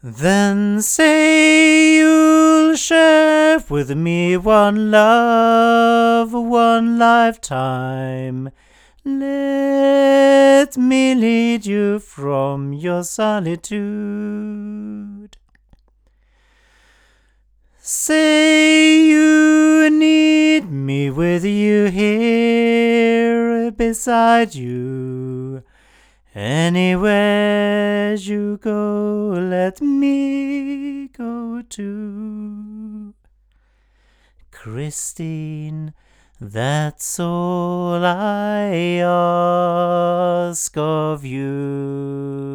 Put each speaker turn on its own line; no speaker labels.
Then say you'll share with me one love, one lifetime. Let me lead you from your solitude. Say you need me with you here beside you. Anywhere you go, let me go too. Christine, that's all I ask of you.